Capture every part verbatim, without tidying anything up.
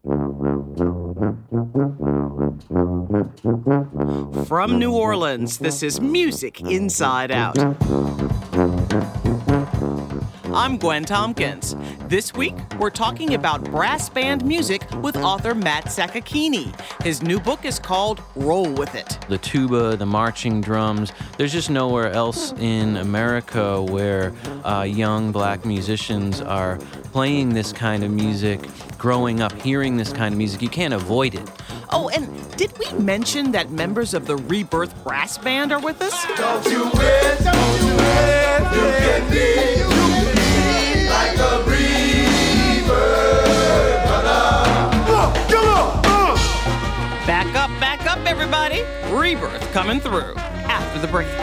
From New Orleans, this is Music Inside Out. I'm Gwen Tompkins. This week, we're talking about brass band music with author Matt Sakakeeny. His new book is called Roll With It. The tuba, the marching drums, there's just nowhere else in America where uh, young black musicians are playing this kind of music, growing up hearing this kind of music. You can't avoid it. Oh, and did we mention that members of the Rebirth Brass Band are with us? Don't you wait, don't you wait, you can be, you can be like a rebirth. Come on, come on, come on. Back up, back up, everybody. Rebirth coming through after the break.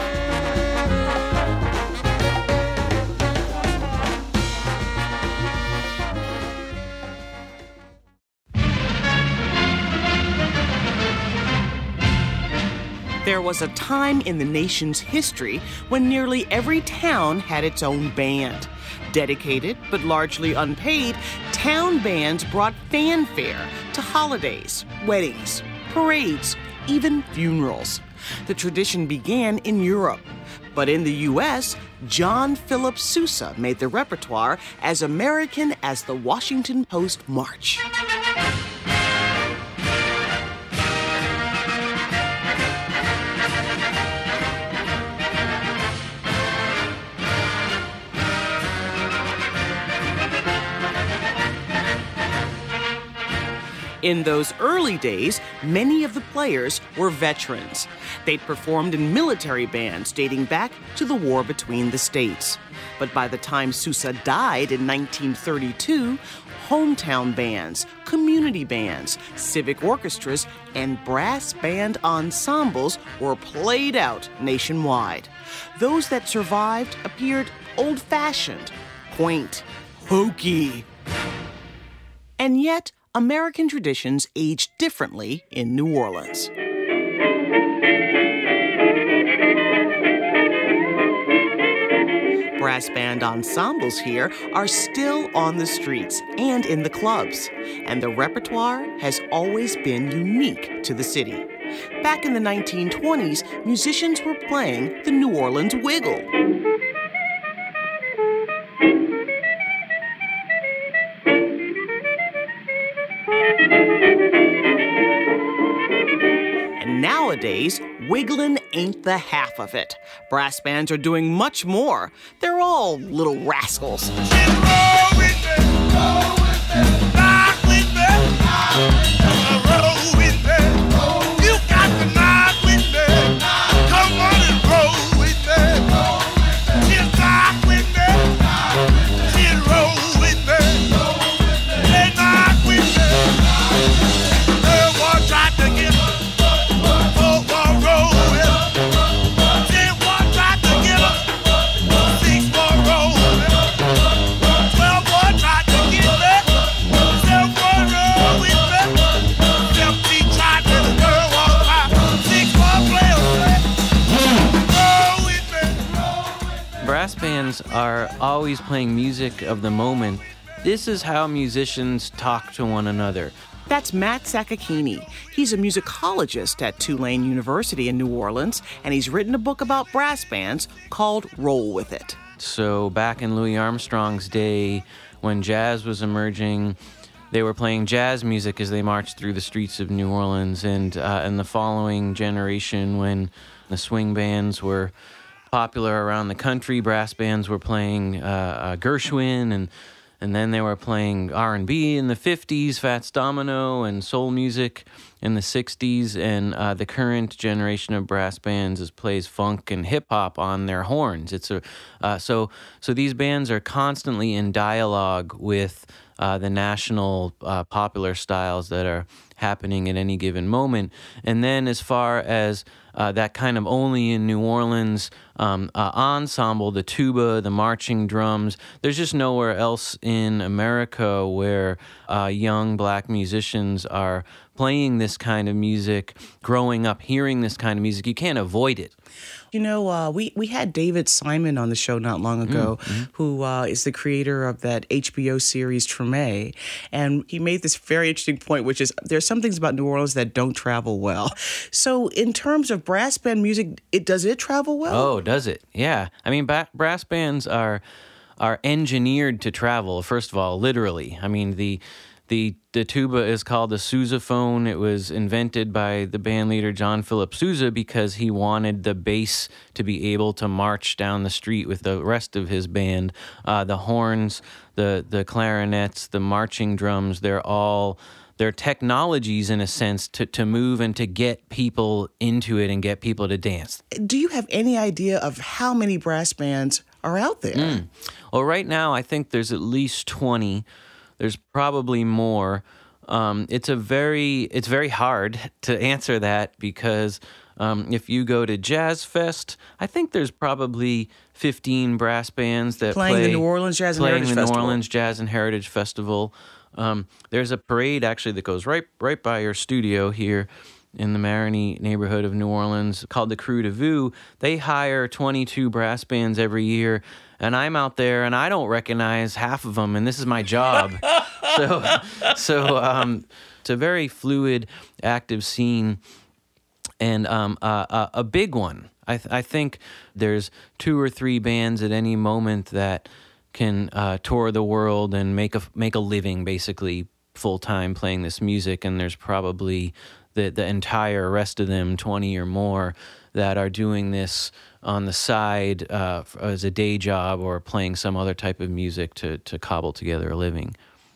There was a time in the nation's history when nearly every town had its own band. Dedicated but largely unpaid, town bands brought fanfare to holidays, weddings, parades, even funerals. The tradition began in Europe. But in the U S, John Philip Sousa made the repertoire as American as the Washington Post March. In those early days, many of the players were veterans. They'd performed in military bands dating back to the war between the states. But by the time Sousa died in nineteen thirty-two, hometown bands, community bands, civic orchestras, and brass band ensembles were played out nationwide. Those that survived appeared old-fashioned, quaint, hokey. And yet, American traditions age differently in New Orleans. Brass band ensembles here are still on the streets and in the clubs, and the repertoire has always been unique to the city. Back in the nineteen twenties, musicians were playing the New Orleans Wiggle. Nowadays, wiggling ain't the half of it. Brass bands are doing much more. They're all little rascals. Roll with me, roll with me, rock with me, roll with me. You got to knock with me. Come on and roll with me. Just rock with me. Just roll with me. They knock with me. Third one tried to get her. Fourth one roll with her. Ten one tried to get her. Six one roll with her. Twelve one tried to get me. Seven one roll with me. Seventeen tried to the girl walk by. Six one play roll with me. Roll with me. Brass bands are always playing music of the moment. This is how musicians talk to one another. That's Matt Sakakeeny. He's a musicologist at Tulane University in New Orleans, and he's written a book about brass bands called Roll With It. So back in Louis Armstrong's day, when jazz was emerging, they were playing jazz music as they marched through the streets of New Orleans. And uh, in the following generation, when the swing bands were popular around the country, brass bands were playing uh, uh, Gershwin, and and then they were playing R and B in the fifties, Fats Domino, and soul music in the sixties, and uh, the current generation of brass bands is plays funk and hip hop on their horns. It's a uh, so so these bands are constantly in dialogue with uh, the national uh, popular styles that are happening at any given moment. And then as far as uh, that kind of only in New Orleans um, uh, ensemble, the tuba, the marching drums, there's just nowhere else in America where uh, young black musicians are playing this kind of music, growing up hearing this kind of music, you can't avoid it. You know, uh, we, we had David Simon on the show not long ago, mm-hmm. who uh, is the creator of that H B O series Treme. And he made this very interesting point, which is there's some things about New Orleans that don't travel well. So in terms of brass band music, it does it travel well? Oh, does it? Yeah. I mean, ba- brass bands are are engineered to travel, first of all, literally. I mean, the... The the tuba is called the sousaphone. It was invented by the band leader John Philip Sousa because he wanted the bass to be able to march down the street with the rest of his band. Uh, the horns, the the clarinets, the marching drums, they're all they're technologies in a sense to, to move and to get people into it and get people to dance. Do you have any idea of how many brass bands are out there? Mm. Well, right now I think there's at least twenty. There's probably more. Um, it's a very it's very hard to answer that because um, if you go to Jazz Fest, I think there's probably fifteen brass bands that playing play, the New Orleans Jazz and playing Heritage the Festival. New Orleans Jazz and Heritage Festival. Um, there's a parade actually that goes right right by your studio here in the Marigny neighborhood of New Orleans called the Crew de Vue. They hire twenty-two brass bands every year. And I'm out there, and I don't recognize half of them, and this is my job. so, so um, it's a very fluid, active scene, and um, uh, uh, a big one. I, th- I think there's two or three bands at any moment that can uh, tour the world and make a make a living, basically full time playing this music. And there's probably the the entire rest of them, twenty or more, that are doing this on the side uh, as a day job or playing some other type of music to to cobble together a living.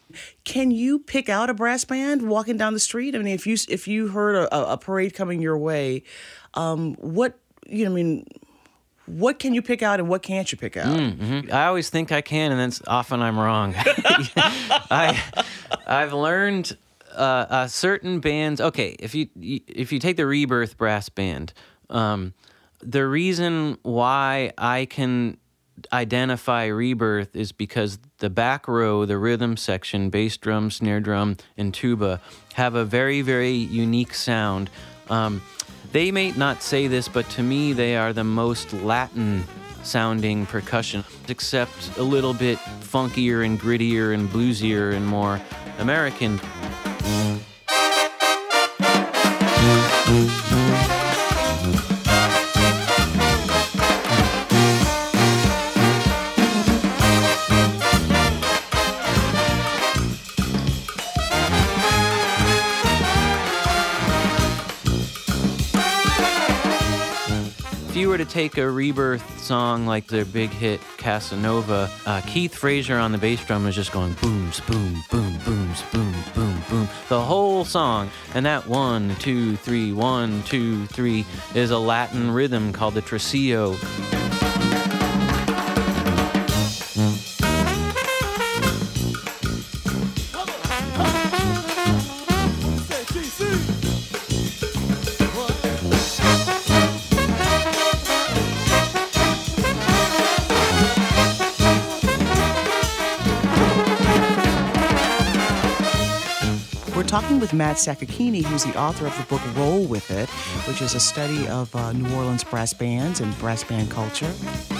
Can you pick out a brass band walking down the street? I mean, if you if you heard a, a parade coming your way, um, what you know, I mean, what can you pick out and what can't you pick out? Mm-hmm. I always think I can, and then often I'm wrong. I I've learned uh, uh, certain bands. Okay, if you if you take the Rebirth brass band. Um, The reason why I can identify Rebirth is because the back row, the rhythm section, bass drum, snare drum, and tuba, have a very, very unique sound. Um, they may not say this, but to me, they are the most Latin-sounding percussion, except a little bit funkier and grittier and bluesier and more American. If you were to take a Rebirth song like their big hit Casanova, uh, Keith Frazier on the bass drum is just going booms, boom, boom, booms, boom, boom, boom, the whole song. And that one, two, three, one, two, three is a Latin rhythm called the tresillo. Talking with Matt Sakakeeny, who's the author of the book Roll With It, which is a study of uh, New Orleans brass bands and brass band culture.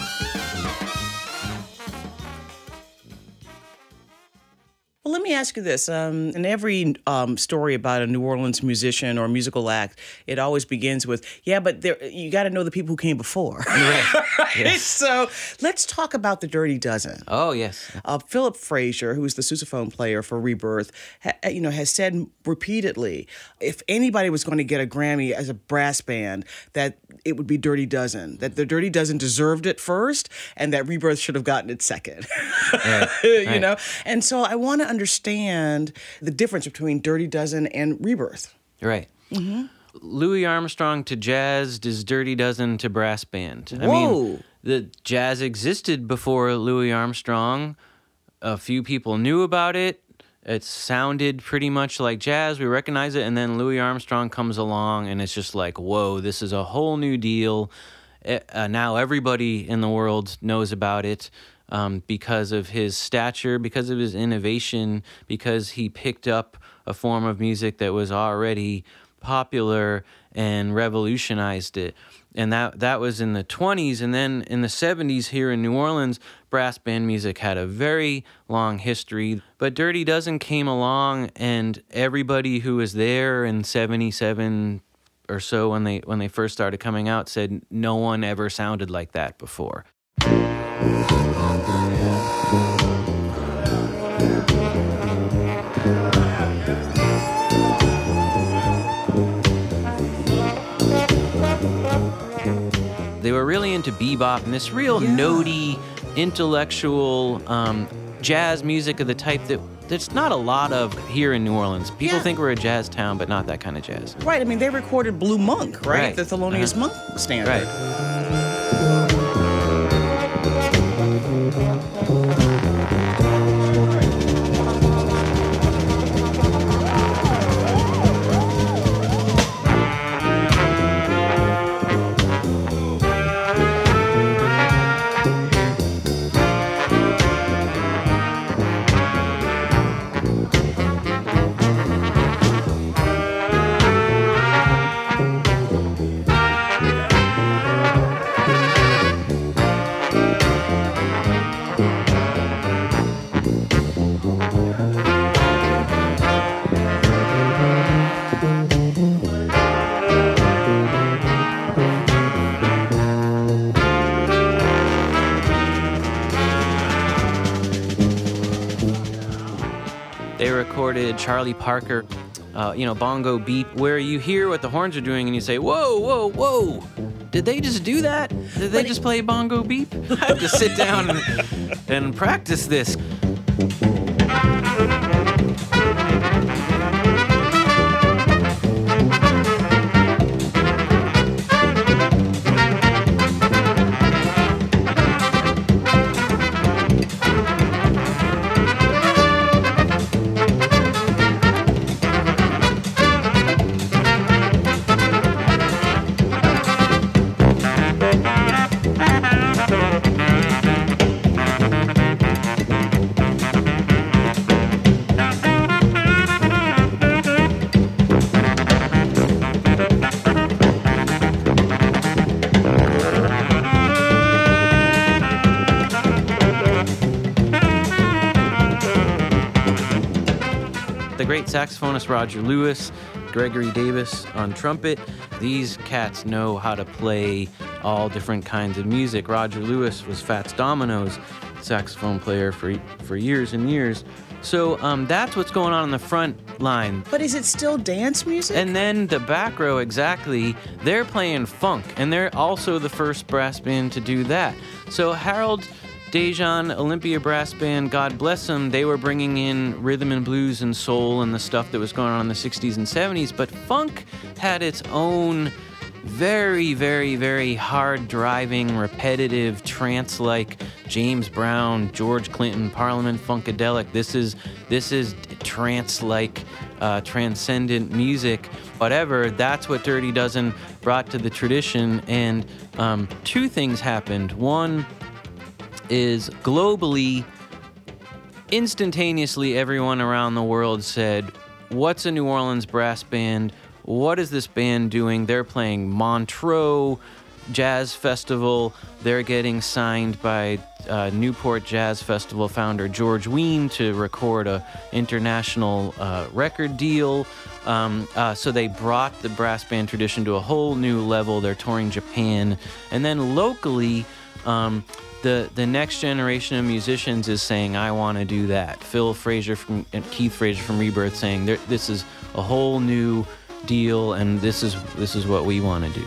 Well, let me ask you this. Um, in every um, story about a New Orleans musician or musical act, it always begins with, yeah, but there, you got to know the people who came before. Right. Yes. So let's talk about the Dirty Dozen. Oh, yes. Uh, Philip Frazier, who is the sousaphone player for Rebirth, ha- you know, has said repeatedly, if anybody was going to get a Grammy as a brass band, that it would be Dirty Dozen, that the Dirty Dozen deserved it first, and that Rebirth should have gotten it second. Right. you Right. know? And so I want to understand the difference between Dirty Dozen and Rebirth. Right. Mm-hmm. Louis Armstrong to jazz is Dirty Dozen to brass band. I Whoa. mean, the jazz existed before Louis Armstrong. A few people knew about it. It sounded pretty much like jazz. We recognize it. And then Louis Armstrong comes along, and it's just like, whoa, this is a whole new deal. Uh, now everybody in the world knows about it. Um, because of his stature, because of his innovation, because he picked up a form of music that was already popular and revolutionized it. And that that was in the twenties. And then in the seventies here in New Orleans, brass band music had a very long history. But Dirty Dozen came along, and everybody who was there in seventy-seven or so when they when they first started coming out said no one ever sounded like that before. They were really into bebop and this real yeah. notey, intellectual um, jazz music of the type that there's not a lot of here in New Orleans. People yeah. think we're a jazz town, but not that kind of jazz. Right. I mean, they recorded Blue Monk, right? right. The Thelonious uh-huh. Monk standard. Right. They recorded Charlie Parker, uh, you know, Bongo Beat, where you hear what the horns are doing and you say, whoa, whoa, whoa, did they just do that? Did they just play Bongo Beat? I have to sit down and, and practice this. The great saxophonist Roger Lewis, Gregory Davis on trumpet. These cats know how to play all different kinds of music. Roger Lewis was Fats Domino's saxophone player for for years and years. So um, that's what's going on in the front line. But is it still dance music? And then the back row, exactly, they're playing funk, and they're also the first brass band to do that. So Harold Dejan, Olympia Brass Band, God bless them, they were bringing in rhythm and blues and soul and the stuff that was going on in the sixties and seventies, but funk had its own very, very, very hard-driving, repetitive, trance-like James Brown, George Clinton, Parliament Funkadelic. This is this is trance-like, uh, transcendent music. Whatever, that's what Dirty Dozen brought to the tradition, and um, two things happened. One is globally, instantaneously, everyone around the world said, what's a New Orleans brass band? What is this band doing? They're playing Montreux Jazz Festival. They're getting signed by uh, Newport Jazz Festival founder George Wein to record a international uh, record deal. Um, uh, so they brought the brass band tradition to a whole new level. They're touring Japan. And then locally, um, The, the next generation of musicians is saying, I want to do that. Phil Fraser from and Keith Fraser from Rebirth saying, this is a whole new deal, and this is this is what we want to do.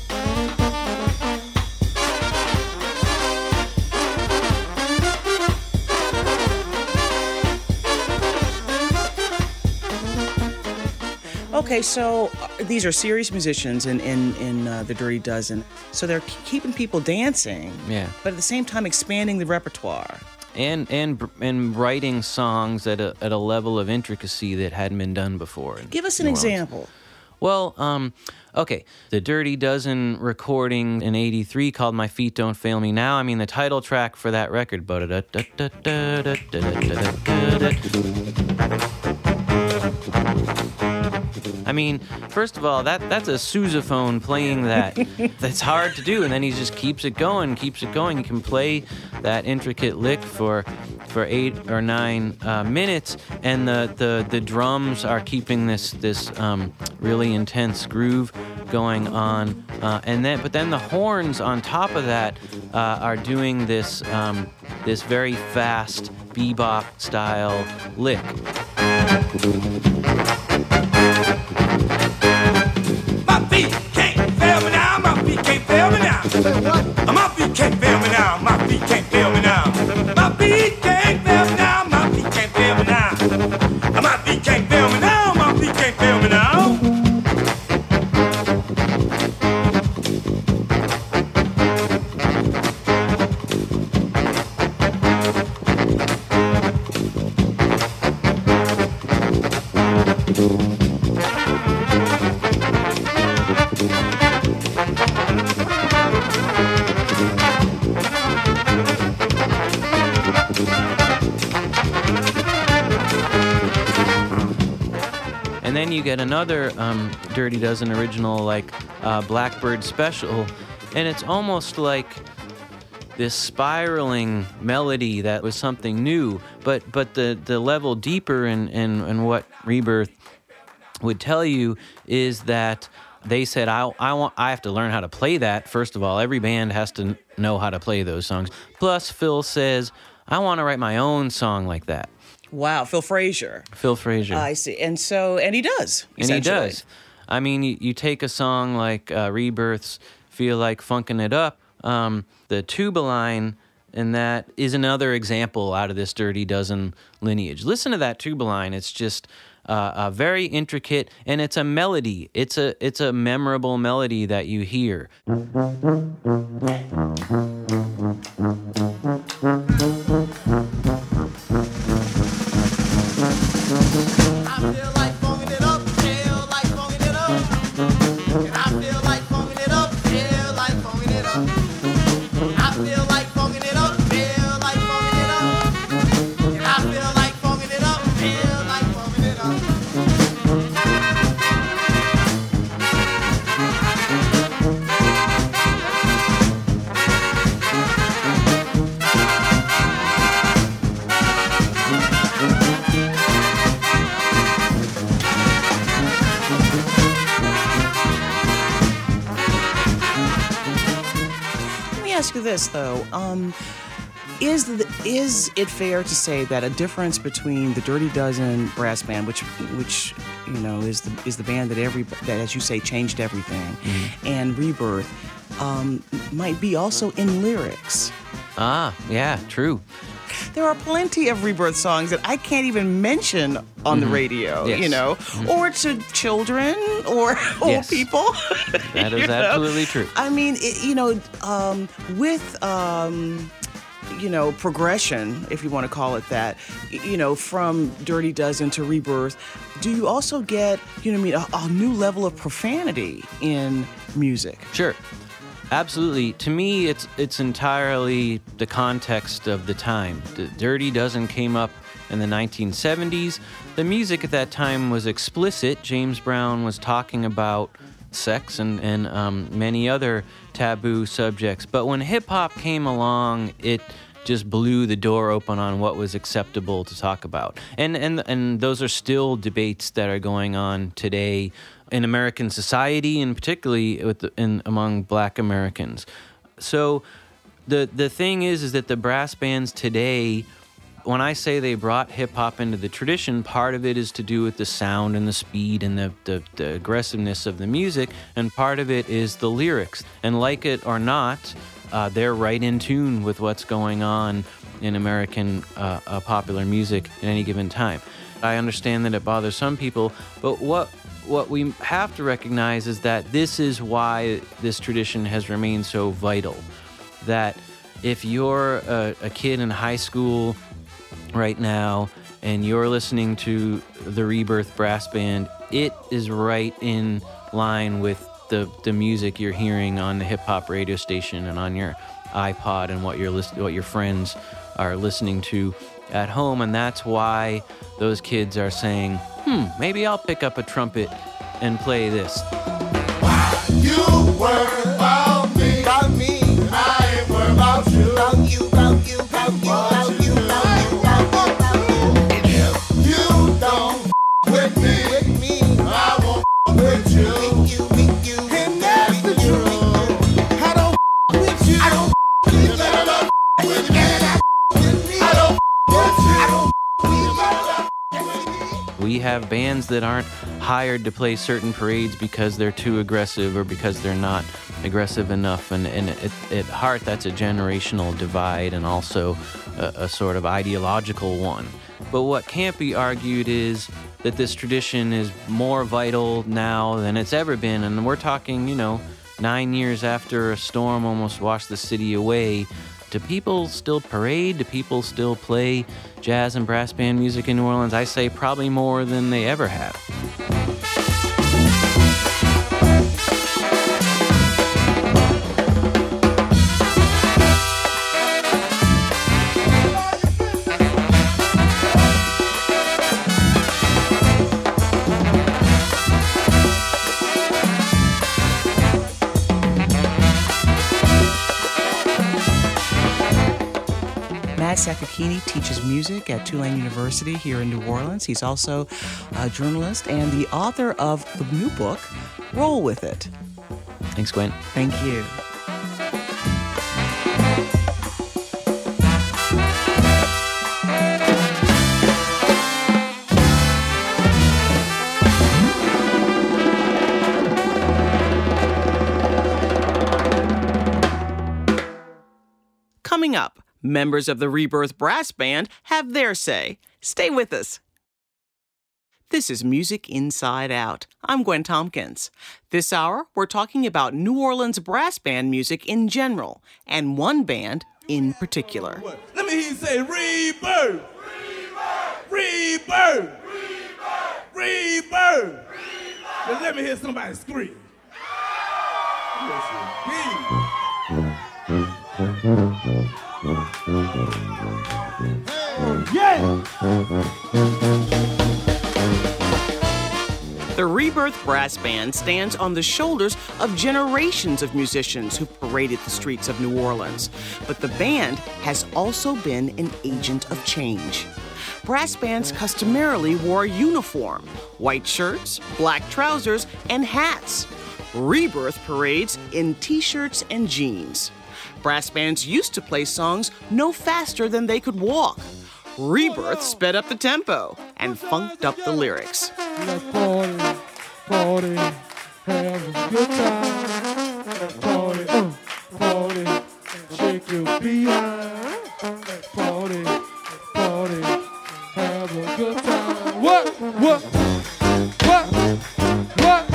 Okay, so uh, these are serious musicians in in, in uh, the Dirty Dozen. So they're k- keeping people dancing, yeah, but at the same time expanding the repertoire. And and and writing songs at a at a level of intricacy that hadn't been done before. Give us an example. Well, um, okay, the Dirty Dozen recording in eighty-three called My Feet Don't Fail Me Now. I mean, the title track for that record. Ba-da-da-da-da-da-da-da-da-da-da-da. I mean, first of all, that that's a sousaphone playing that. That's hard to do, and then he just keeps it going, keeps it going. He can play that intricate lick for for eight or nine uh, minutes, and the, the the drums are keeping this this um, really intense groove going on, uh, and then but then the horns on top of that uh, are doing this um, this very fast bebop style lick. My feet can't fail me now, my feet can't fail me now. Say what? My feet can't fail me now, my feet can't fail me now. My feet can't fail me now, my feet can't fail me now. My feet can't fail me now, my feet can't fail me now. And then you get another um, Dirty Dozen original, like uh, Blackbird Special, and it's almost like this spiraling melody that was something new, but but the, the level deeper in, in, in what Rebirth would tell you is that they said, I, I, want, I have to learn how to play that. First of all, every band has to know how to play those songs. Plus, Phil says, I want to write my own song like that. Wow, Phil Frazier. Phil Frazier. I see. And so, and he does. And he does. I mean, you, you take a song like uh, Rebirth's Feel Like Funkin' It Up, um, the tuba line, and that is another example out of this Dirty Dozen lineage. Listen to that tuba line. It's just uh, uh, very intricate, and it's a melody. It's a, it's a memorable melody that you hear. Ask you this though, um, is the, is it fair to say that a difference between the Dirty Dozen brass band, which which you know is the is the band that every that as you say changed everything, mm-hmm. and Rebirth, um, might be also in lyrics? Ah, yeah, true. There are plenty of Rebirth songs that I can't even mention on mm-hmm. the radio, yes. you know, mm-hmm. or to children or old yes. people. That is absolutely know? true. I mean, it, you know, um, with, um, you know, progression, if you want to call it that, you know, from Dirty Dozen to Rebirth, do you also get, you know what I mean, a, a new level of profanity in music? Sure. Absolutely. To me, it's it's entirely the context of the time. The Dirty Dozen came up in the nineteen seventies. The music at that time was explicit. James Brown was talking about sex and, and um, many other taboo subjects. But when hip-hop came along, it just blew the door open on what was acceptable to talk about. And and and those are still debates that are going on today in American society, and particularly with the, in among Black Americans. So the the thing is, is that the brass bands today, when I say they brought hip-hop into the tradition, part of it is to do with the sound and the speed and the, the, the aggressiveness of the music, and part of it is the lyrics. And like it or not, uh, they're right in tune with what's going on in American uh, uh, popular music at any given time. I understand that it bothers some people, but what what we have to recognize is that this is why this tradition has remained so vital. That if you're a, a kid in high school right now and you're listening to the Rebirth Brass Band, it is right in line with the, the music you're hearing on the hip-hop radio station and on your iPod and what, you're list- what your friends are listening to at home. And that's why those kids are saying, hmm, maybe I'll pick up a trumpet and play this. You worry about me, about me. I ain't worried about you, about you, about you, about you, about you, about you, about you. And if you don't with me, with me, I won't with you, with you, with you. And that's the truth. I don't with you. I don't with you. I don't with you. I don't with you. I don't We have bands that aren't hired to play certain parades because they're too aggressive or because they're not aggressive enough. And, and at, at heart, that's a generational divide and also a, a sort of ideological one. But what can't be argued is that this tradition is more vital now than it's ever been. And we're talking, you know, nine years after a storm almost washed the city away. Do people still parade? Do people still play jazz and brass band music in New Orleans? I say probably more than they ever have. Matt Sakakini teaches music at Tulane University here in New Orleans. He's also a journalist and the author of the new book, Roll With It. Thanks, Gwen. Thank you. Coming up, members of the Rebirth Brass Band have their say. Stay with us. This is Music Inside Out. I'm Gwen Tompkins. This hour, we're talking about New Orleans brass band music in general, and one band in particular. Let me hear you say, Rebirth! Rebirth! Rebirth! Rebirth! Rebirth! Now let me hear somebody scream. Yeah! The Rebirth Brass Band stands on the shoulders of generations of musicians who paraded the streets of New Orleans. But the band has also been an agent of change. Brass bands customarily wore a uniform, white shirts, black trousers, and hats. Rebirth parades in t-shirts and jeans. Brass bands used to play songs no faster than they could walk. Rebirth sped up the tempo and funked up the lyrics. Let's party, party, have a good time. Party, uh, party, shake your behind. Let's party, party, have a good time. What, what, what, what?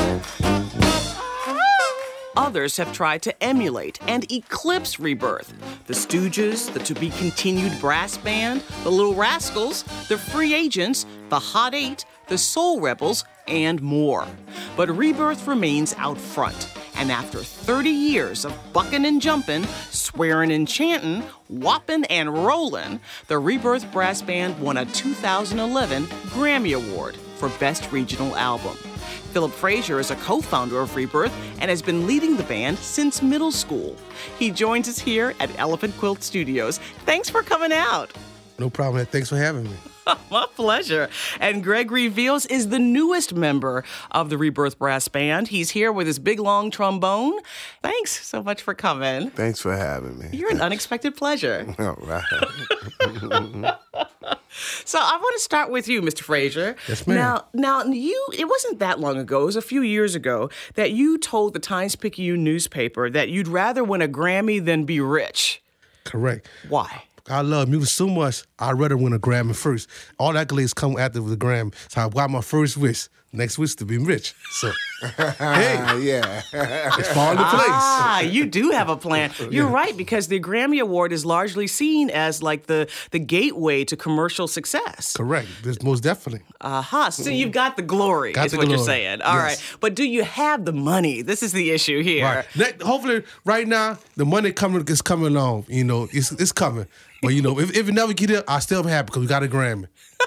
Others have tried to emulate and eclipse Rebirth. The Stooges, the to-be-continued brass band, the Little Rascals, the Free Agents, the Hot Eight, the Soul Rebels, and more. But Rebirth remains out front. And after thirty years of bucking and jumping, swearing and chanting, whopping and rolling, the Rebirth Brass Band won a two thousand eleven Grammy Award for Best Regional Album. Philip Frazier is a co-founder of Rebirth and has been leading the band since middle school. He joins us here at Elephant Quilt Studios. Thanks for coming out. No problem. Thanks for having me. My pleasure. And Gregory Veals is the newest member of the Rebirth Brass Band. He's here with his big, long trombone. Thanks so much for coming. Thanks for having me. You're an unexpected pleasure. All right. So I want to start with you, Mister Frazier. Yes, ma'am. Now, now you, it wasn't that long ago, it was a few years ago, that you told the Times-Picayune newspaper that you'd rather win a Grammy than be rich. Correct. Why? I love music so much, I'd rather win a Grammy first. All accolades come after the Grammy. So I got my first wish. Next wish to be rich. So, hey, yeah. it's falling into place. Ah, you do have a plan. You're Yeah. right, because the Grammy Award is largely seen as like the, the gateway to commercial success. Correct. This most definitely. Aha, so you've got the glory, Got is the what you're glory. saying. All right, Yes. but do you have the money? This is the issue here. Right. That- hopefully, right now, the money coming is coming along. You know, it's it's coming. But you know, if, if it never get here, I still be happy because we got a Grammy.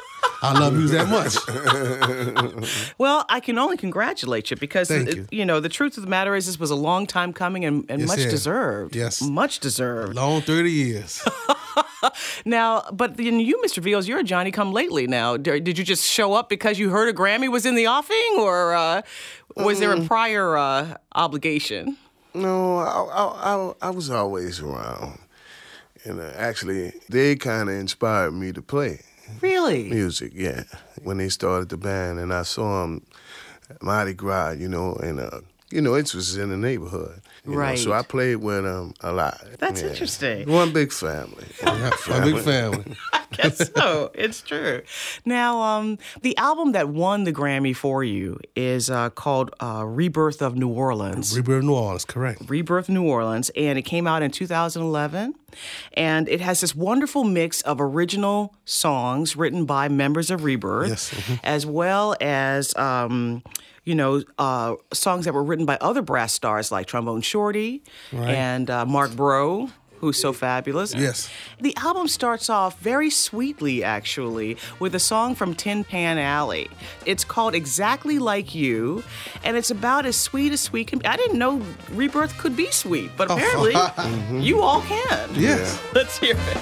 I love music that much. Well, I can only congratulate you because, Thank it- you. know, the truth of the matter is this was a long time coming and, and Yes, much it is. deserved. Yes. Much deserved. Long thirty years. Now, but then you, Mister Veals, you're a Johnny come lately now. D- Did you just show up because you heard a Grammy was in the offing, or uh, was there a prior uh, obligation? No, I, I, I, I was always around. And uh, actually, they kind of inspired me to play Really? music, yeah. When they started the band, and I saw them Mardi Gras, you know, and, uh, you know, it was in the neighborhood. you know, Right. So I played with them a lot. That's yeah. interesting. One big family. Yeah, a big family. Guess so. It's true. Now, um, the album that won the Grammy for you is uh, called uh, Rebirth of New Orleans. Rebirth New Orleans, correct. Rebirth New Orleans, and it came out in two thousand eleven. And it has this wonderful mix of original songs written by members of Rebirth, Yes, mhm. as well as, um, you know, uh, songs that were written by other brass stars like Trombone Shorty Right. and uh, Mark Bro, who's so fabulous. Yes. The album starts off very sweetly, actually, with a song from Tin Pan Alley. It's called Exactly Like You, and it's about as sweet as sweet can be. I didn't know Rebirth could be sweet, but apparently you all can. Yes. Let's hear it.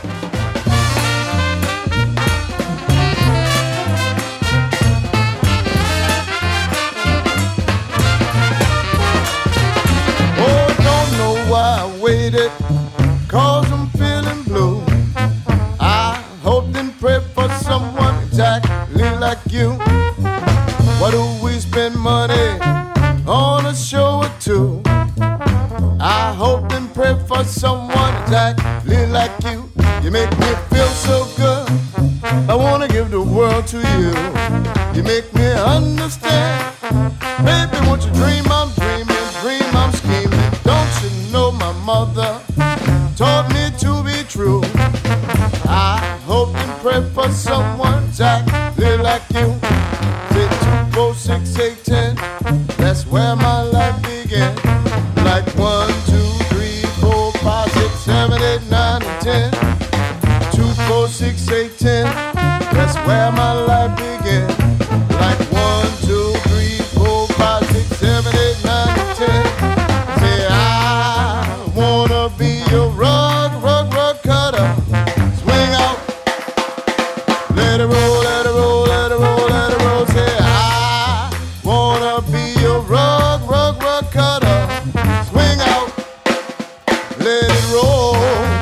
Oh, don't know why I waited, cause I'm feeling blue. I hoped and prayed for someone exactly like you. Why do we spend money on a show or two? I hoped and prayed for someone exactly like you. You make me feel so good, I wanna give the world to you. You make me understand, baby, won't you dream I'm dreaming, dream I'm scheming. Don't you know my mother taught me to be true. I hope and pray for someone exactly like you. Say two, four, six, eight, ten, that's where my life began. Like one, two, three, four, five, six, seven, eight, nine, and ten. Two, four, six, eight, ten, that's where my life began. Like one, two, three, four, five, six, seven, eight, nine, and ten. Say I wanna be your rug, rug, rug cutter. Swing out, let it roll, let it roll, let it roll, let it roll. Say I wanna be your rug, rug, rug cutter. Swing out, let it roll.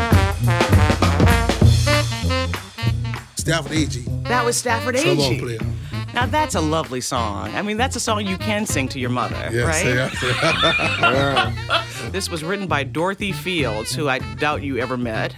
Stafford A G. That was Stafford Trombone Agee. player. Now that's a lovely song. I mean, that's a song you can sing to your mother, Yes, right? yeah. This was written by Dorothy Fields, who I doubt you ever met.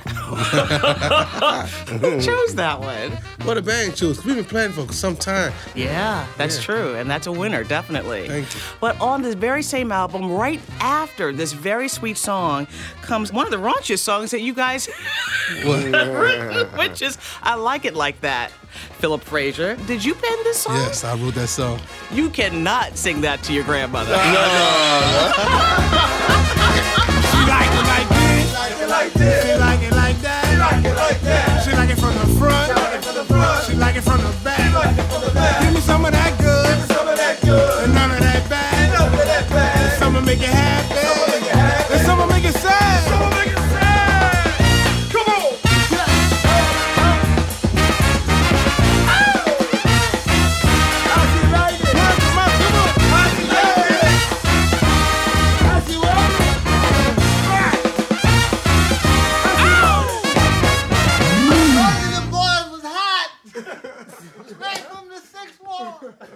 Who chose that one? What a band chose. We've been planning for some time. Yeah, that's Yeah. true, and that's a winner, definitely. Thank you. But on this very same album, right after this very sweet song, comes one of the raunchiest songs that you guys written, which is I Like It Like That. Philip Frazier, did you pen this song? Yes, I wrote that song. You cannot sing that to your grandmother. She like it like this. She like it like this. She like it like that. She like it like that. She like it from the front. She like it from the front. She like it from the back. She like it from the back. Give me some of that good. Give me some of that good. And none of that bad. None of that bad. And some will make it happy. Some will make it happy. And some will make it sad. Some will make it sad. Come on. How she like it? Come on, come on. How she like it? How she like it? The boys was hot. Straight from the sixth floor.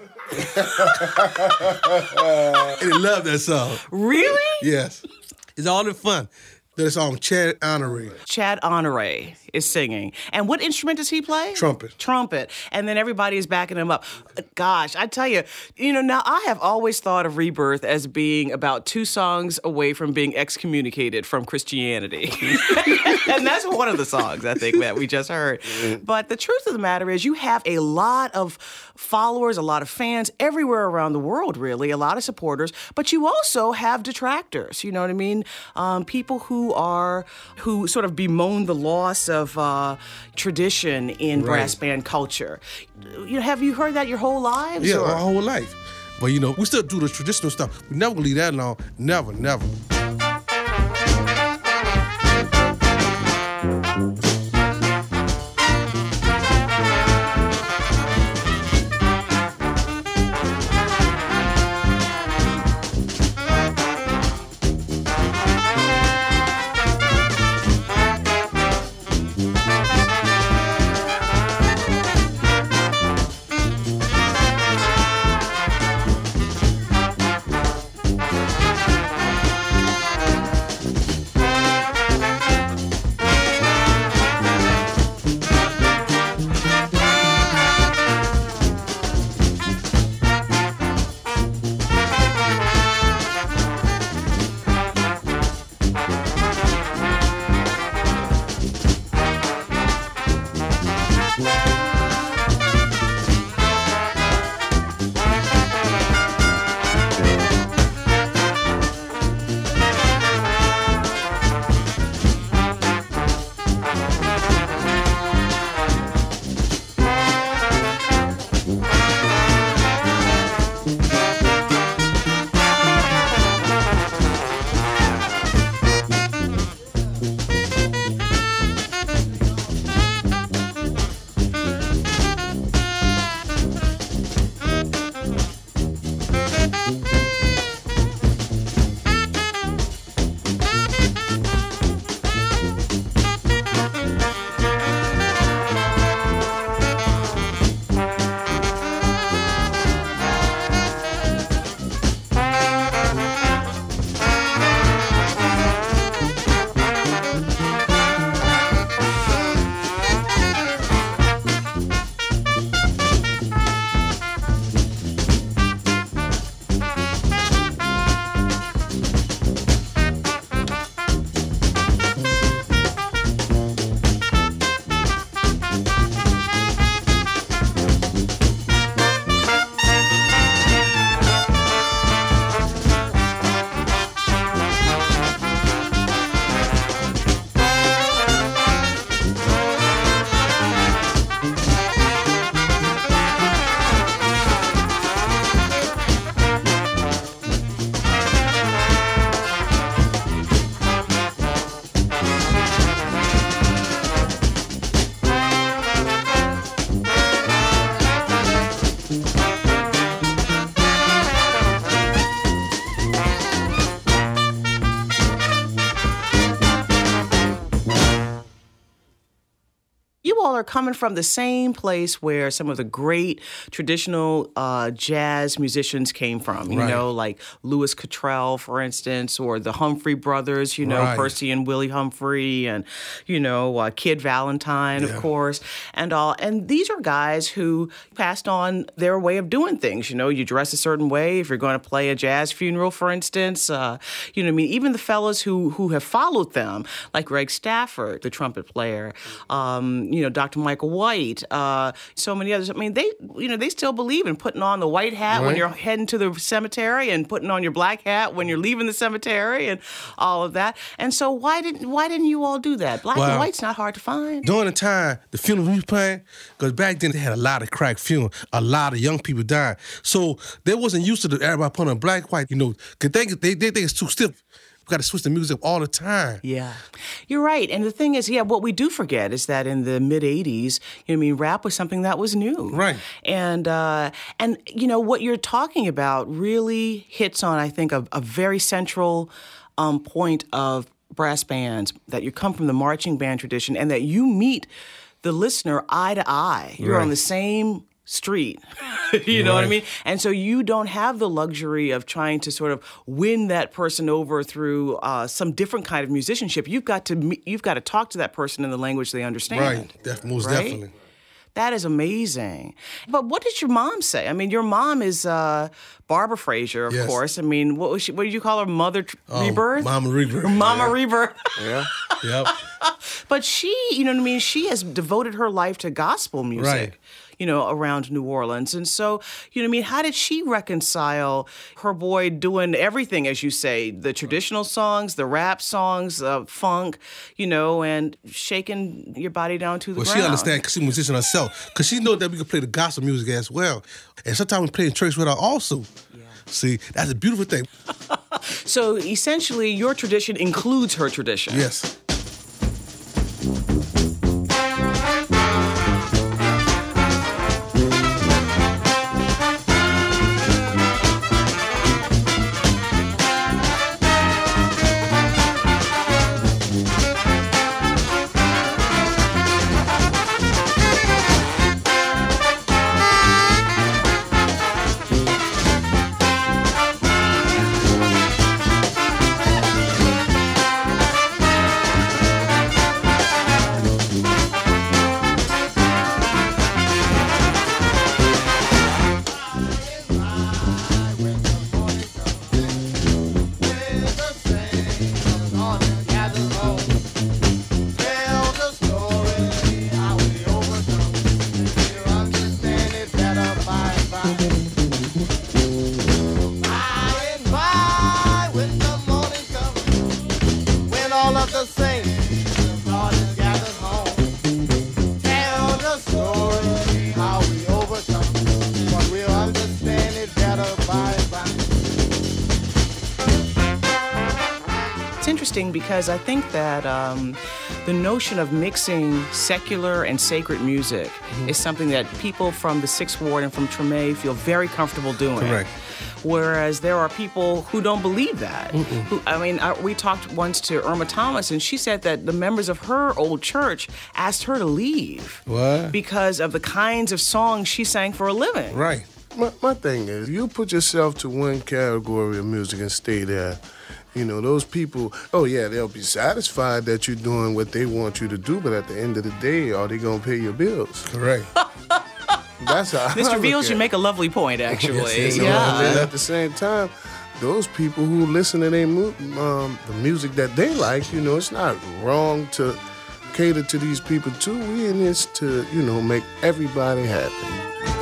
And they love that song. Really? Yes. It's all in fun. That song, Chad Honoré. Chad Honoré is singing. And what instrument does he play? Trumpet. Trumpet. And then everybody is backing him up. Gosh, I tell you, you know, now I have always thought of Rebirth as being about two songs away from being excommunicated from Christianity. And that's one of the songs, I think, that we just heard. But the truth of the matter is you have a lot of followers, a lot of fans everywhere around the world, really, a lot of supporters. But you also have detractors, you know what I mean? Um, people who are, who sort of bemoan the loss of of uh, tradition in Right. brass band culture. You know, have you heard that your whole lives? Yeah, or- our whole life. But you know, we still do the traditional stuff. We never gonna leave that alone. Never, never. You all are coming from the same place where some of the great traditional uh, jazz musicians came from, you Right. know, like Louis Cottrell, for instance, or the Humphrey brothers, you know, Right. Percy and Willie Humphrey, and, you know, uh, Kid Valentine, of Yeah. course, and all. And these are guys who passed on their way of doing things. You know, you dress a certain way if you're going to play a jazz funeral, for instance. Uh, you know what I mean? Even the fellas who, who have followed them, like Greg Stafford, the trumpet player, um, you know, Doctor Michael White, uh, so many others. I mean, they, you know, they still believe in putting on the white hat when Right. you're heading to the cemetery and putting on your black hat when you're leaving the cemetery and all of that. And so why didn't why didn't you all do that? Black and Well, white's not hard to find. During the time, the funeral we was playing, because back then they had a lot of crack funeral, a lot of young people dying. So they wasn't used to the, everybody putting on black, white, you know, because they, they, they think it's too stiff. We got to switch the music up all the time. Yeah, you're right. And the thing is, yeah, what we do forget is that in the mid eighties, you know, I mean, rap was something that was new. Right. And, uh, and you know, what you're talking about really hits on, I think, a, a very central um, point of brass bands, that you come from the marching band tradition and that you meet the listener eye to eye. You're Right. on the same street. You know what I Right. mean? And so you don't have the luxury of trying to sort of win that person over through uh, some different kind of musicianship. You've got to me- you've got to talk to that person in the language they understand. Right, Def- most Right? definitely. That is amazing. But what did your mom say? I mean, your mom is uh, Barbara Frazier, of Yes. course. I mean, what was she? What did you call her? Mother tr- Um, Rebirth? Mama Rebirth. Mama Yeah. Rebirth. Yeah. Yep. But she, you know what I mean? She has devoted her life to gospel music. Right. you know, around New Orleans. And so, you know, I mean, how did she reconcile her boy doing everything, as you say, the traditional songs, the rap songs, uh, funk, you know, and shaking your body down to the well, ground? She understands because she's a musician herself. Because she knows that we can play the gospel music as well. And sometimes we play in church with her also. Yeah. See, that's a beautiful thing. So essentially, your tradition includes her tradition. Yes. Because I think that um, the notion of mixing secular and sacred music mm-hmm. is something that people from the Sixth Ward and from Treme feel very comfortable doing. Correct. Whereas there are people who don't believe that. Who, I mean, I, we talked once to Irma Thomas, and she said that the members of her old church asked her to leave. What? Because of the kinds of songs she sang for a living. Right. My, my thing is, you put yourself to one category of music and stay there. You know, those people, oh yeah, they'll be satisfied that you're doing what they want you to do, but at the end of the day, are they going to pay your bills? Correct. That's how Mister Beals, you make a lovely point, actually. Yes, yes, yeah. And at the same time, those people who listen to their mu- um, the music that they like, you know, it's not wrong to cater to these people too. We in this to, you know, make everybody happy.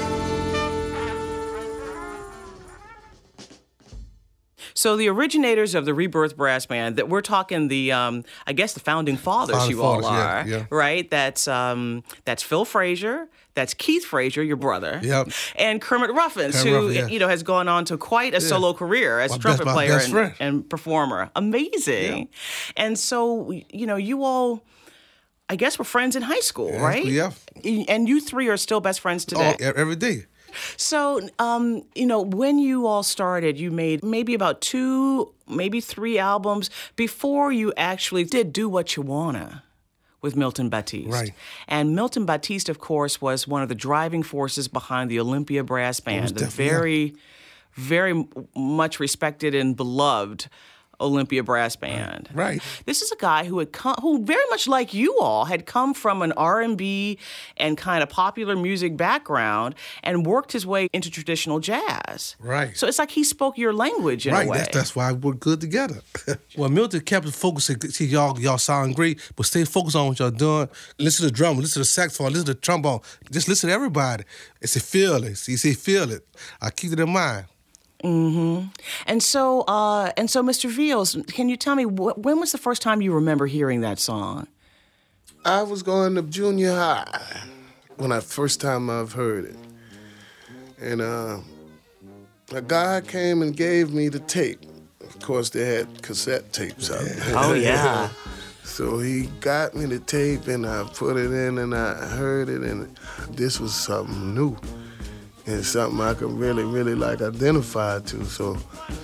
So the originators of the Rebirth Brass Band, that we're talking the, um, I guess the founding fathers, Founding you all fathers, yeah, are, yeah. right? That's um, that's Phil Frazier, that's Keith Frazier, your brother, Yep. and Kermit Ruffins, Kermit who Ruffin, yeah. you know has gone on to quite a Yeah. solo career as My a trumpet best- my player best and, friend. and performer. Amazing. Yeah. And so you know you all, I guess, were friends in high school, Yeah, right? yeah. And you three are still best friends today. Oh, every day. So, um, you know, when you all started, you made maybe about two, maybe three albums before you actually did Do What You Wanna with Milton Batiste. Right. And Milton Batiste, of course, was one of the driving forces behind the Olympia Brass Band, the definitely, very, very much respected and beloved Olympia Brass Band. Right. This is a guy who had come, who very much like you all had come from an R and B and kind of popular music background and worked his way into traditional jazz. Right. So it's like he spoke your language in right. a way. That's, that's why we're good together. Well, Milton kept the focus. See, y'all, y'all sound great, but stay focused on what y'all doing. Listen to the drum, listen to the saxophone, listen to the trombone. Just listen to everybody. It's a feel it. See, you say feel it. I keep it in mind. Mm-hmm. And so, uh, and so, Mister Beals, can you tell me wh- when was the first time you remember hearing that song? I was going to junior high when I first time I've heard it, and uh, a guy came and gave me the tape. Of course, they had cassette tapes out. Oh yeah. So he got me the tape, and I put it in, and I heard it, and this was something new. And something I could really, really like identify to. So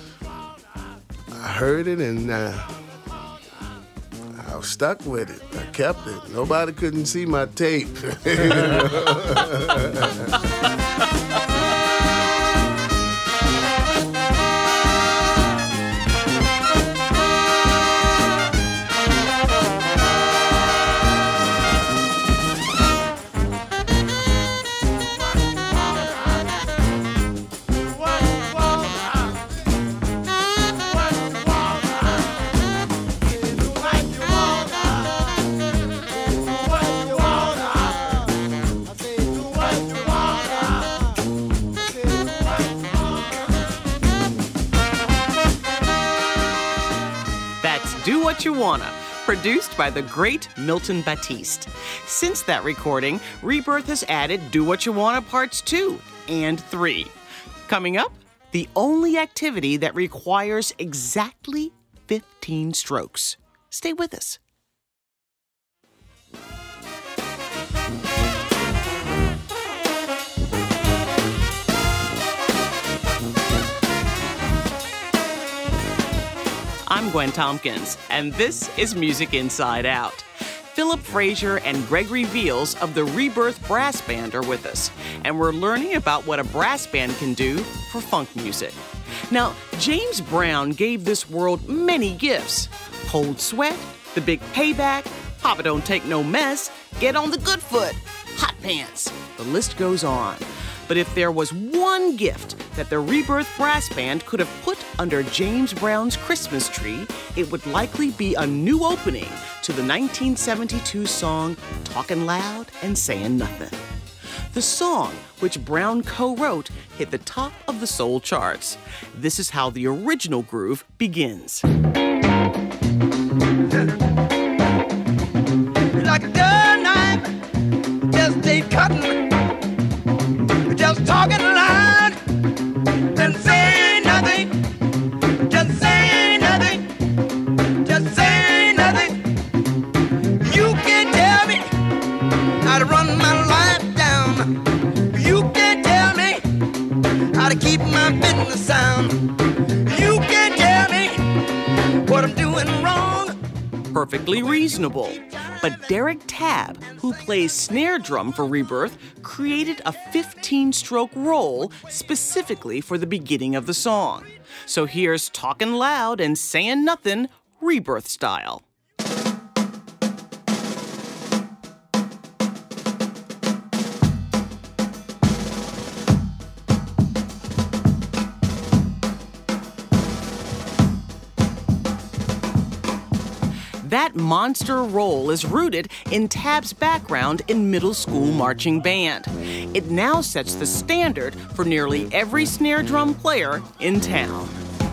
I heard it and uh, I was stuck with it. I kept it. Nobody couldn't see my tape. What you wanna? What You Wanna, produced by the great Milton Batiste. Since that recording, Rebirth has added Do What You Wanna Parts two and three. Coming up, the only activity that requires exactly fifteen strokes. Stay with us. I'm Gwen Tompkins, and this is Music Inside Out. Philip Frazier and Gregory Veals of the Rebirth Brass Band are with us, and we're learning about what a brass band can do for funk music. Now, James Brown gave this world many gifts. Cold Sweat, The Big Payback, Papa Don't Take No Mess, Get on the Good Foot, Hot Pants. The list goes on. But if there was one gift that the Rebirth Brass Band could have put under James Brown's Christmas tree, it would likely be a new opening to the nineteen seventy-two song Talkin' Loud and Sayin' Nothin'. The song, which Brown co-wrote, hit the top of the soul charts. This is how the original groove begins. Like a dull knife, just ain't cutting. Just talking loud and saying nothing. Just saying nothing. Just saying nothing. You can't tell me how to run my life down. You can't tell me how to keep my business sound. You can't tell me what I'm doing wrong. Perfectly reasonable. But Derek Tabb, who plays snare drum for Rebirth, created a fifteen-stroke roll specifically for the beginning of the song. So here's Talkin' Loud and Sayin' Nothin', Rebirth style. That monster roll is rooted in Tabb's background in middle school marching band. It now sets the standard for nearly every snare drum player in town.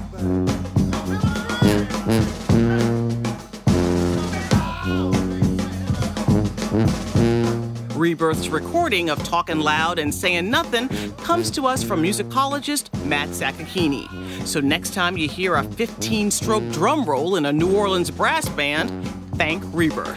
Rebirth's recording of Talkin' Loud and Sayin' Nothin' comes to us from musicologist Matt Sakakini. So next time you hear a fifteen-stroke drum roll in a New Orleans brass band, thank Rebirth.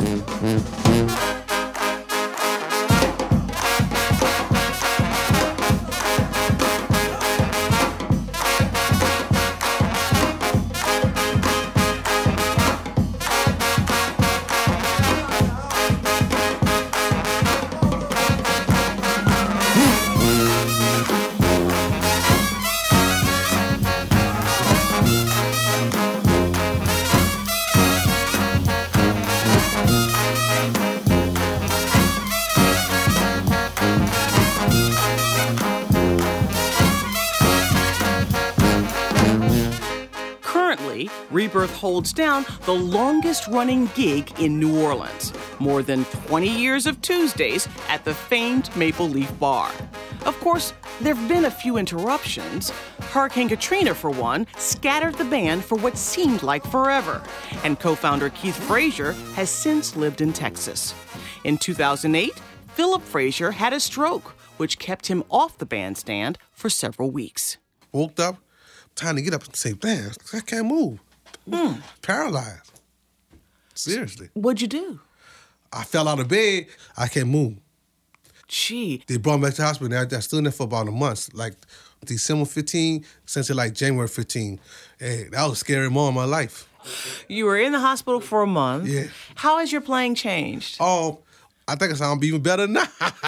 Rebirth holds down the longest-running gig in New Orleans, more than twenty years of Tuesdays at the famed Maple Leaf Bar. Of course, there have been a few interruptions. Hurricane Katrina, for one, scattered the band for what seemed like forever, and co-founder Keith Frazier has since lived in Texas. In two thousand eight, Philip Frazier had a stroke, which kept him off the bandstand for several weeks. Woke up, time to get up and say, man, I can't move. Hmm. Paralyzed. Seriously. What'd you do? I fell out of bed. I can't move. Gee. They brought me back to the hospital. I, I stood in there for about a month, like December fifteenth, since like January fifteenth. Hey, that was a scary moment in my life. You were in the hospital for a month. Yeah. How has your playing changed? Oh, I think I sound even better now.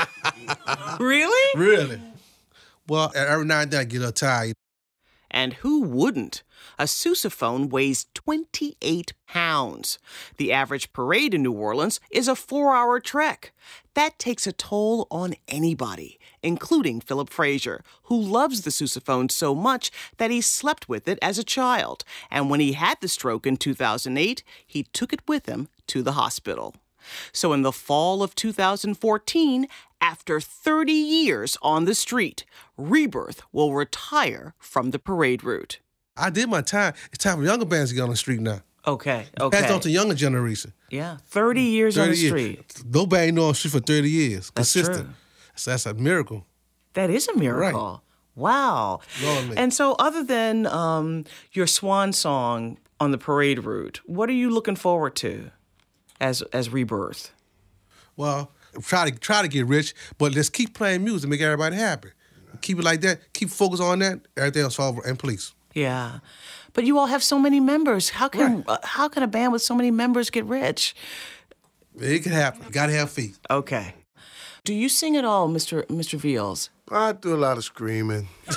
Really? Really. Well, every now and then I get a little tired. And who wouldn't? A sousaphone weighs twenty-eight pounds. The average parade in New Orleans is a four-hour trek. That takes a toll on anybody, including Philip Frazier, who loves the sousaphone so much that he slept with it as a child. And when he had the stroke in two thousand eight, he took it with him to the hospital. So in the fall of two thousand fourteen, after thirty years on the street, Rebirth will retire from the parade route. I did my time. It's time for younger bands to get on the street now. Okay, okay. Passed on to younger generation. Yeah, thirty years on the thirty street. Years. Nobody know on the street for thirty years. That's Consistent. true. So that's a miracle. That is a miracle. Wow. Lord, And so other than um, your swan song on the parade route, what are you looking forward to as as Rebirth? Well, try to try to get rich, but let's keep playing music, make everybody happy. Keep it like that. Keep focus on that. Everything else fall in place. Yeah. But you all have so many members. How can Right. uh, how can a band with so many members get rich? It can happen. You gotta have faith. Okay. Do you sing at all, Mister Mister Veals? I do a lot of screaming. You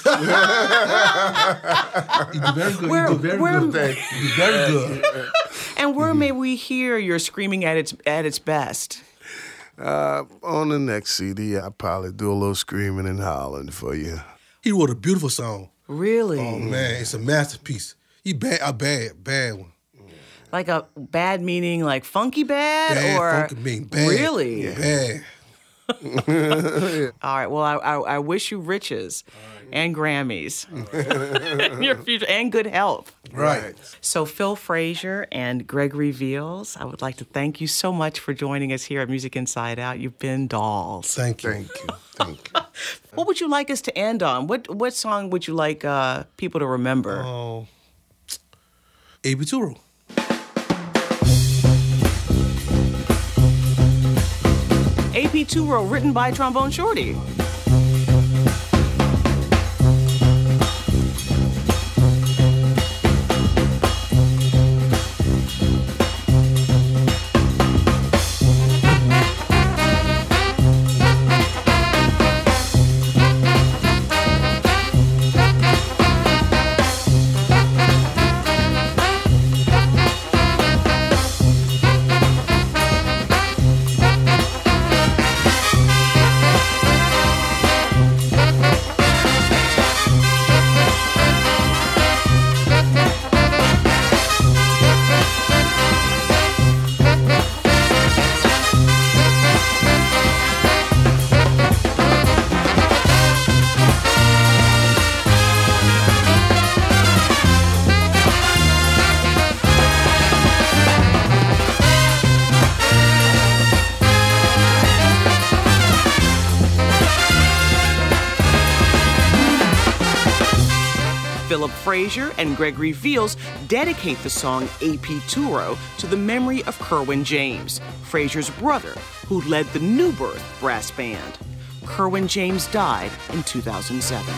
do very good. Where- you do very where- good. Thank you. You do very good. And where may we hear your screaming at its at its best? Uh, on the next C D, I'll probably do a little screaming and howling for you. He wrote a beautiful song. Really? Oh man, it's a masterpiece. He bad, a bad, bad one. Like a bad meaning, like funky bad, Bad, or funky, mean, bad. really? Bad. All right. Well, I, I, I wish you riches and Grammys in your future and good health. Right. So Phil Frazier and Gregory Veals, I would like to thank you so much for joining us here at Music Inside Out. You've been dolls. Thank you. Thank you. Thank you. What would you like us to end on? What what song would you like uh, people to remember? Oh, A B Turo. A P Turo, written by Trombone Shorty. Philip Frazier and Gregory Veals dedicate the song A P Turo to the memory of Kerwin James, Frazier's brother, who led the New Birth brass band. Kerwin James died in two thousand seven.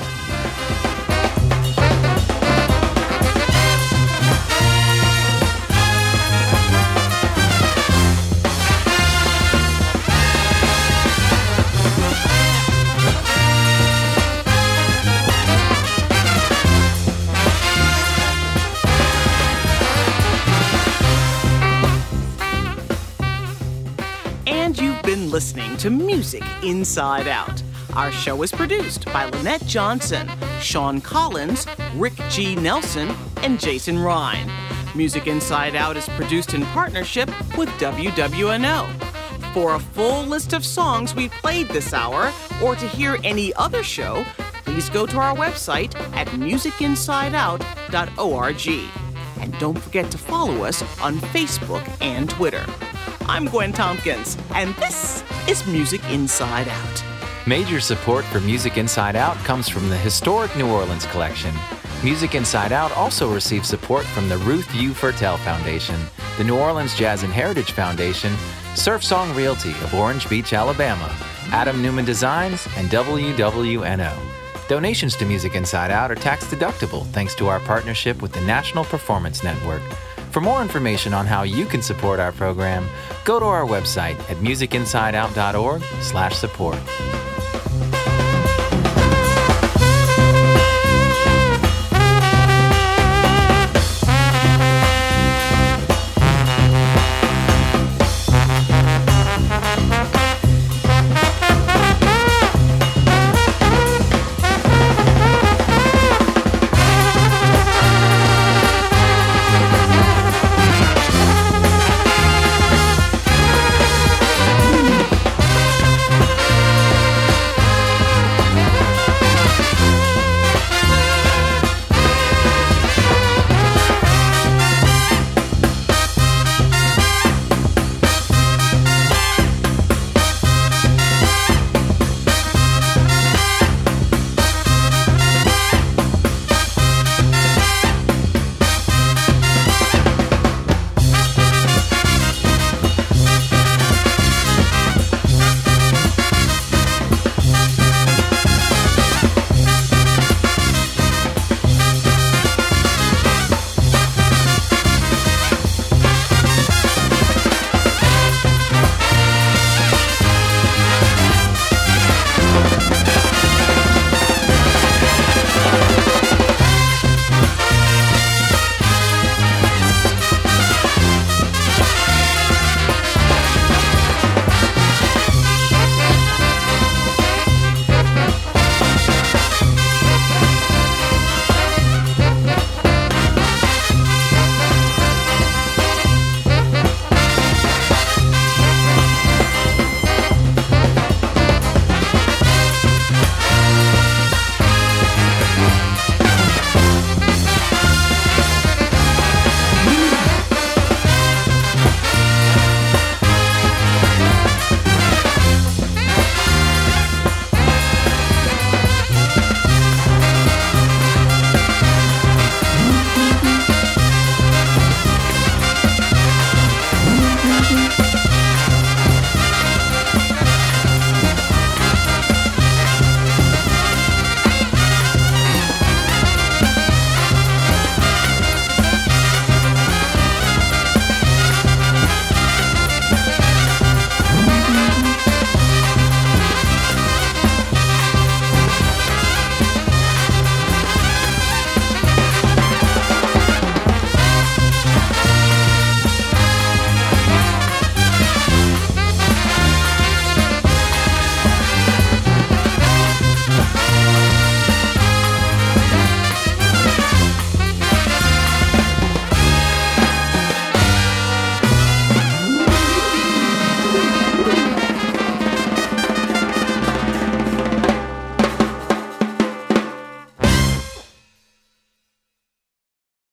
And you've been listening to Music Inside Out. Our show is produced by Lynette Johnson, Sean Collins, Rick G. Nelson, and Jason Ryan. Music Inside Out is produced in partnership with W W N O. For a full list of songs we played this hour, or to hear any other show, please go to our website at music inside out dot org. And don't forget to follow us on Facebook and Twitter. I'm Gwen Tompkins, and this is Music Inside Out. Major support for Music Inside Out comes from the Historic New Orleans Collection. Music Inside Out also receives support from the Ruth U. Fertel Foundation, the New Orleans Jazz and Heritage Foundation, Surf Song Realty of Orange Beach, Alabama, Adam Newman Designs, and W W N O. Donations to Music Inside Out are tax deductible thanks to our partnership with the National Performance Network. For more information on how you can support our program, go to our website at music inside out dot org slash support.